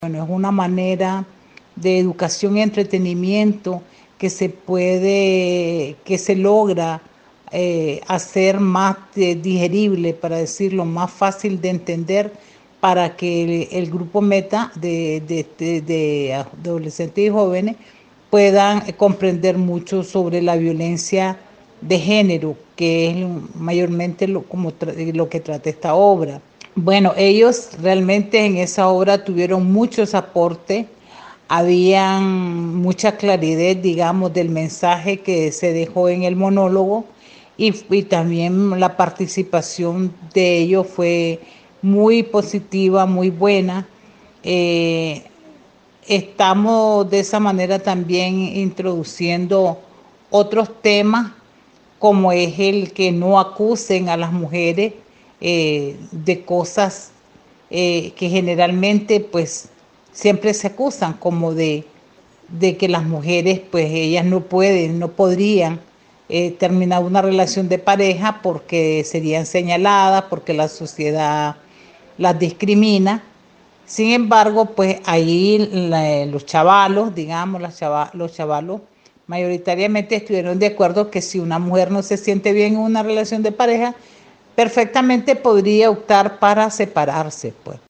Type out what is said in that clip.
Bueno, es una manera de educación y entretenimiento que se logra hacer más digerible, para decirlo, más fácil de entender para que el grupo meta de adolescentes y jóvenes puedan comprender mucho sobre la violencia de género, que es mayormente lo que trata esta obra. Bueno, ellos realmente en esa obra tuvieron muchos aportes, habían mucha claridad, digamos, del mensaje que se dejó en el monólogo y también la participación de ellos fue muy positiva, muy buena. Eh, Estamos de esa manera también introduciendo otros temas como es el que no acusen a las mujeres de cosas que generalmente pues siempre se acusan, como de que las mujeres pues ellas no pueden, no podrían terminar una relación de pareja porque serían señaladas, porque la sociedad las discrimina. Sin embargo, pues ahí los chavalos, digamos, los chavalos mayoritariamente estuvieron de acuerdo que si una mujer no se siente bien en una relación de pareja, perfectamente podría optar para separarse, pues.